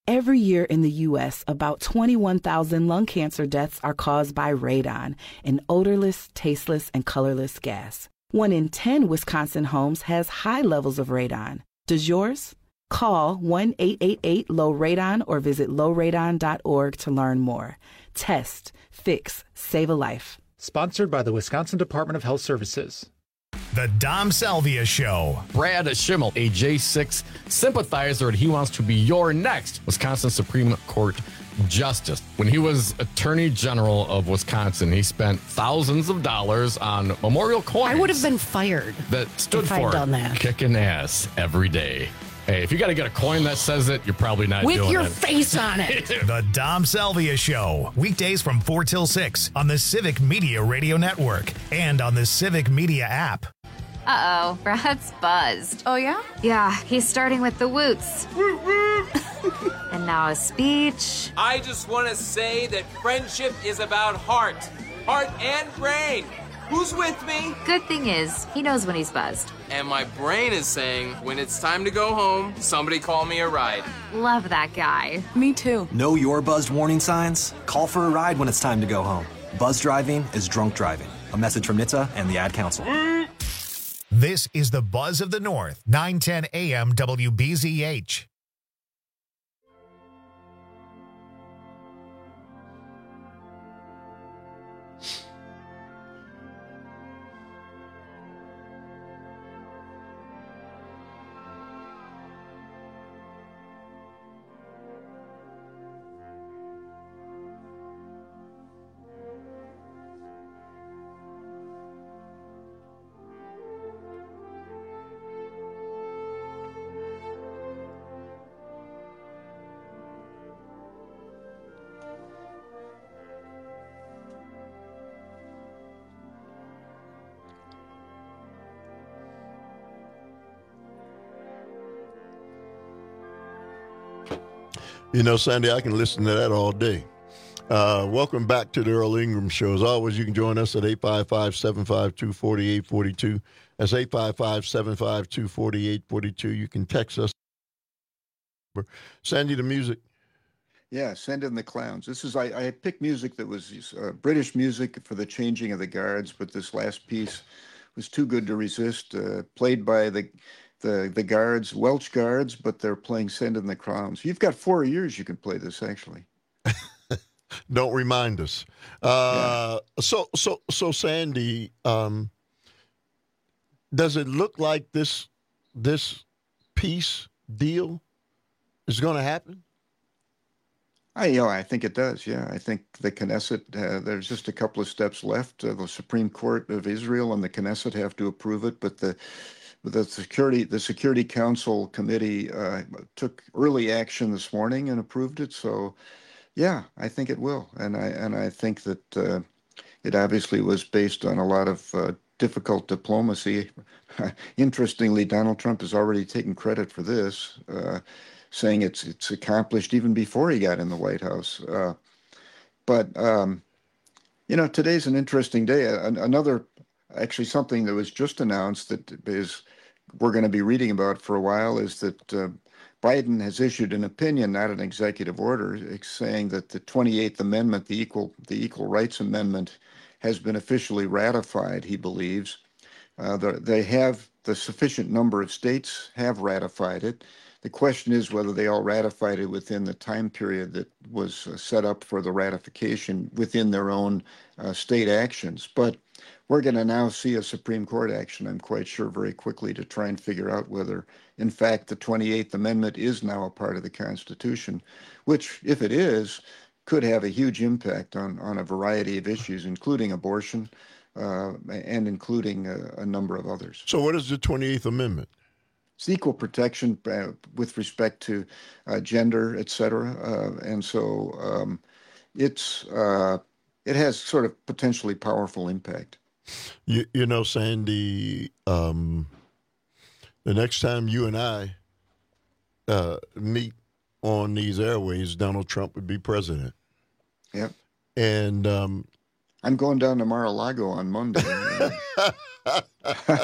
Every year in the U.S., about 21,000 lung cancer deaths are caused by radon, an odorless, tasteless, and colorless gas. 1 in 10 Wisconsin homes has high levels of radon. Does yours? Call 1-888-LOW-RADON or visit lowradon.org to learn more. Test, fix, save a life. Sponsored by the Wisconsin Department of Health Services. The Dom Salvia Show. Brad Schimmel, a J6 sympathizer, and he wants to be your next Wisconsin Supreme Court Justice. When he was Attorney General of Wisconsin, he spent thousands of dollars on memorial coins. I would have been fired that stood if for I'd done that. Kicking ass every day. Hey, if you got to get a coin that says it, you're probably not doing it. With your face on it. The Dom Salvia Show. Weekdays from 4 till 6 on the Civic Media Radio Network and on the Civic Media app. Uh-oh, Brad's buzzed. Oh, yeah? Yeah, he's starting with the woots. And now a speech. I just want to say that friendship is about heart and brain. Who's with me? Good thing is, he knows when he's buzzed. And my brain is saying, when it's time to go home, somebody call me a ride. Love that guy. Me too. Know your buzzed warning signs? Call for a ride when it's time to go home. Buzz driving is drunk driving. A message from NHTSA and the Ad Council. This is the Buzz of the North, 910 AM WBZH. You know, Sandy, I can listen to that all day. Welcome back to the Earl Ingram Show. As always, you can join us at 855-752-4842. That's 855-752-4842. You can text us. Sandy, the music. Yeah, Send in the Clowns. This is I picked music that was British music for the changing of the guards, but this last piece was too good to resist. Played by the guards, Welsh guards, but they're playing Send in the Clowns. You've got 4 years you can play this, actually. Don't remind us. So Sandy, does it look like this peace deal is going to happen? I think it does. Yeah, I think the Knesset. There's just a couple of steps left. The Supreme Court of Israel and the Knesset have to approve it, but the Security Council committee took early action this morning and approved it. So, yeah, I think it will, and I think that it obviously was based on a lot of difficult diplomacy. Interestingly, Donald Trump has already taken credit for this, saying it's accomplished even before he got in the White House. But today's an interesting day. Actually, something that was just announced that we're going to be reading about for a while is that Biden has issued an opinion, not an executive order, saying that the 28th Amendment, the Equal Rights Amendment, has been officially ratified, he believes. The sufficient number of states have ratified it. The question is whether they all ratified it within the time period that was set up for the ratification within their own state actions. But we're going to now see a Supreme Court action, I'm quite sure, very quickly to try and figure out whether, in fact, the 28th Amendment is now a part of the Constitution, which, if it is, could have a huge impact on a variety of issues, including abortion and including a number of others. So what is the 28th Amendment? It's equal protection with respect to gender, et cetera. And so it has sort of potentially powerful impact. You know, Sandy, the next time you and I meet on these airways, Donald Trump would be president. Yep. And I'm going down to Mar-a-Lago on Monday.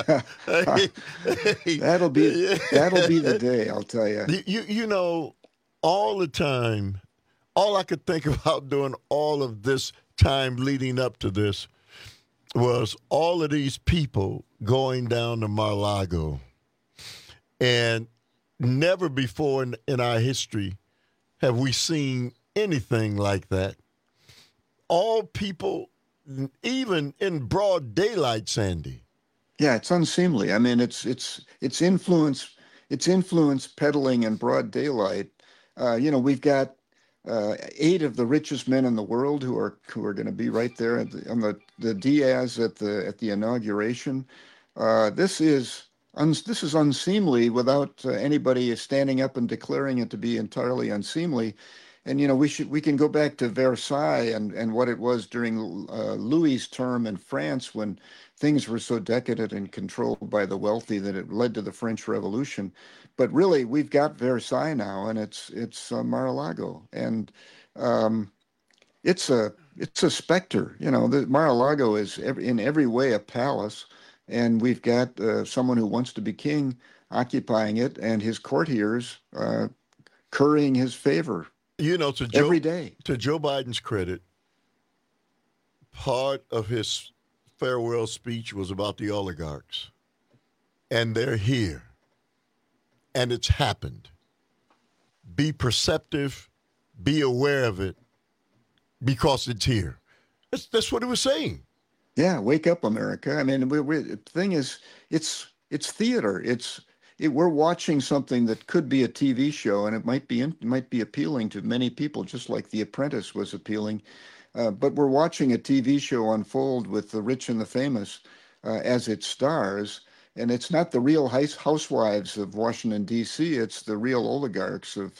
That'll be the day, I'll tell you. You know, all the time, all I could think about during all of this time leading up to this was all of these people going down to Mar-a-Lago. And never before in our history have we seen anything like that. All people, even in broad daylight, Sandy. Yeah, it's unseemly. I mean, it's influence peddling in broad daylight. We've got 8 of the richest men in the world who are going to be right there on the Diaz at the inauguration. This is unseemly without anybody standing up and declaring it to be entirely unseemly. And we can go back to Versailles and what it was during Louis's term in France when things were so decadent and controlled by the wealthy that it led to the French Revolution. But really, we've got Versailles now, and it's Mar-a-Lago, and it's a specter. The Mar-a-Lago is in every way a palace, and we've got someone who wants to be king occupying it, and his courtiers currying his favor. Every day. To Joe Biden's credit, part of his farewell speech was about the oligarchs, and they're here. And it's happened. Be perceptive, be aware of it, because it's here. That's what he was saying. Yeah, wake up, America. I mean, the thing is, it's theater. We're watching something that could be a TV show, and it might be appealing to many people, just like The Apprentice was appealing. But we're watching a TV show unfold with the rich and the famous as its stars. And it's not the real housewives of Washington, D.C. It's the real oligarchs of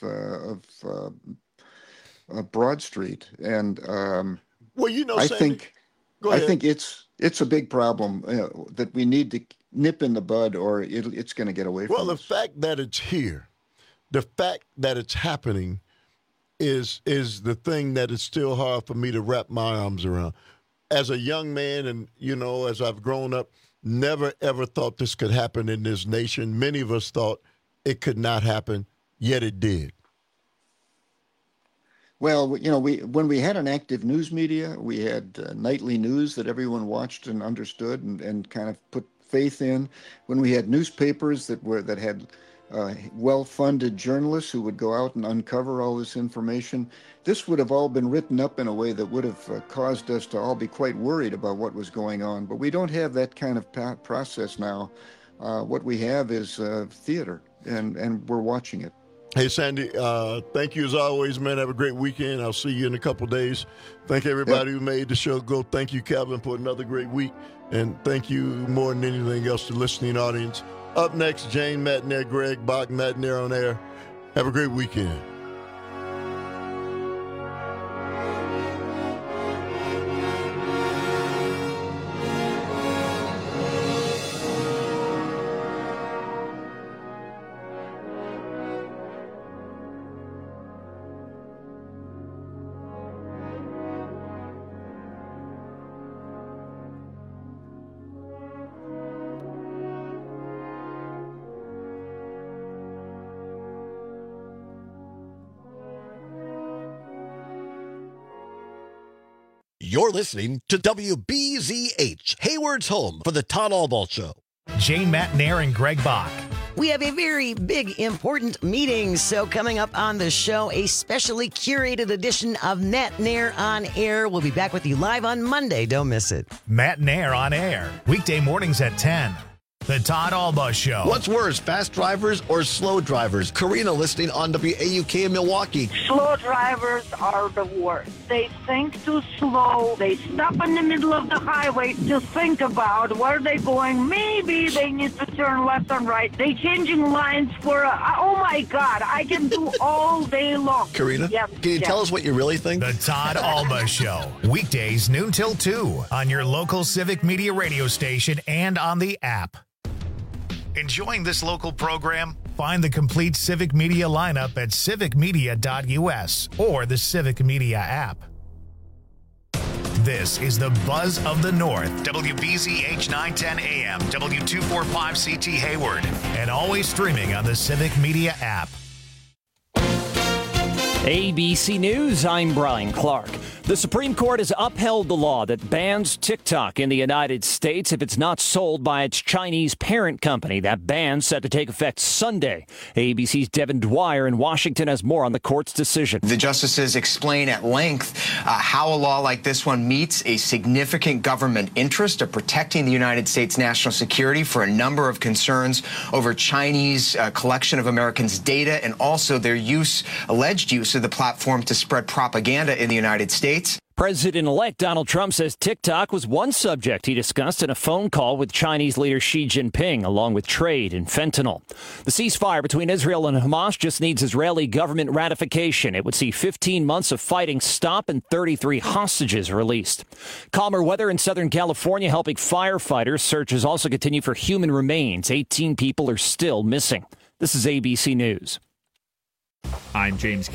Broad Street. And I think it's a big problem that we need to nip in the bud, or it's going to get away from us. Well, the fact that it's here, the fact that it's happening, is the thing that is still hard for me to wrap my arms around. As a young man, and as I've grown up, never, ever thought this could happen in this nation. Many of us thought it could not happen, yet it did. Well, when we had an active news media, we had nightly news that everyone watched and understood and kind of put faith in. When we had newspapers that had well-funded journalists who would go out and uncover all this information, this would have all been written up in a way that would have caused us to all be quite worried about what was going on. But we don't have that kind of process now. What we have is theater, and we're watching it. Hey, Sandy, thank you as always, man. Have a great weekend. I'll see you in a couple of days. Thank everybody who made the show go. Thank you, Calvin, for another great week. And thank you more than anything else to the listening audience. Up next, Jane Matenaer, Greg Bach, Matenaer on Air. Have a great weekend. You're listening to WBZH, Hayward's home for the Todd Albaugh Show. Jane Matenaer and Greg Bach. We have a very big, important meeting. So coming up on the show, a specially curated edition of Matenaer on Air. We'll be back with you live on Monday. Don't miss it. Matenaer on Air, weekday mornings at 10. The Todd Albaugh Show. What's worse, fast drivers or slow drivers? Karina listening on WAUK in Milwaukee. Slow drivers are the worst. They think too slow. They stop in the middle of the highway to think about where they're going. Maybe they need to turn left and right. They changing lines for oh my God, I can do all day long. Karina, can you tell us what you really think? The Todd Albaugh Show. Weekdays noon till 2 on your local Civic Media radio station and on the app. Enjoying this local program? Find the complete Civic Media lineup at civicmedia.us or the Civic Media app. This is the Buzz of the North, WBZH 910 AM, W245CT Hayward, and always streaming on the Civic Media app. ABC News, I'm Brian Clark. The Supreme Court has upheld the law that bans TikTok in the United States if it's not sold by its Chinese parent company. That ban set to take effect Sunday. ABC's Devin Dwyer in Washington has more on the court's decision. The justices explain at length how a law like this one meets a significant government interest of protecting the United States national security for a number of concerns over Chinese collection of Americans' data and also their alleged use of the platform to spread propaganda in the United States. President-elect Donald Trump says TikTok was one subject he discussed in a phone call with Chinese leader Xi Jinping, along with trade and fentanyl. The ceasefire between Israel and Hamas just needs Israeli government ratification. It would see 15 months of fighting stop and 33 hostages released. Calmer weather in Southern California helping firefighters. Searches also continue for human remains. 18 people are still missing. This is ABC News. I'm James